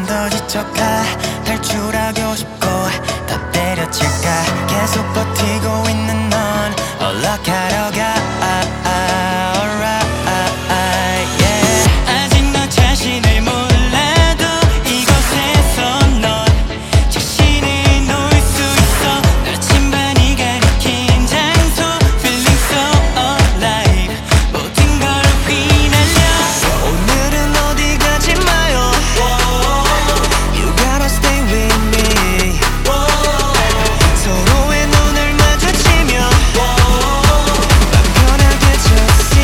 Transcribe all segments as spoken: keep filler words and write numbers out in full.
더 지쳐가 탈출하고 싶고 다 때려칠까 계속 버티고 있는 넌 연락하러 가 alright yeah. 아직 너 자신을 몰라도 이곳에서 넌 자신을 놓을 수 있어 나침반이 가리킨 장소 Feeling so alive 모든 걸 휘날려 오늘은 어디 가지 마요 You gotta stay with me 서로의 눈을 마주치며 맘 편하게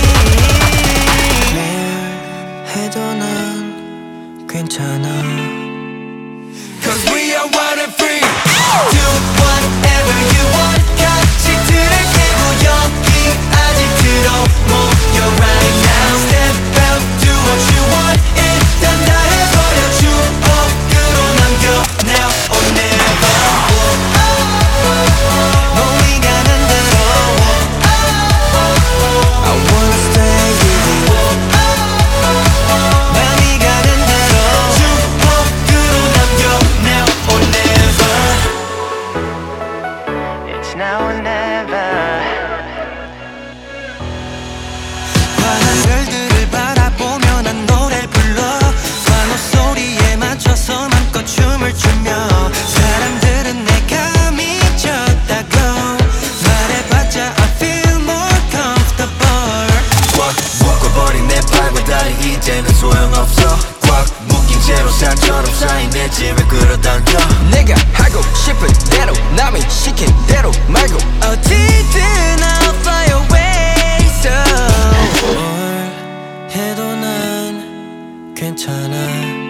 just 해도 난 괜찮아 Cause we are one and free Do whatever you want 가치들을 깨고 여기 아직 들어모여 right now Step out, do what you want 일단 다 해버려 추억으로 남겨 Now or never 몸이 가는 대로 I wanna stay with you 맘이 가는 대로 추억으로 남겨 Now or never It's now or never 환한 별들을 바라보며 난 노래를 불러 환호 소리에 맞춰서 맘껏 춤을 추며 사람들은 내가 미쳤다고 말해봤자 I feel more comfortable 꽉 묶어버린 내 팔과 다리 이제는 소용없어 꽉 묶인 채로 산처럼 쌓인 내 짐을 끌어당겨 내가 하고 싶은 대로 남이 시킨 대로 말고 어디든 I'll fly away so 뭘 해도 난 괜찮아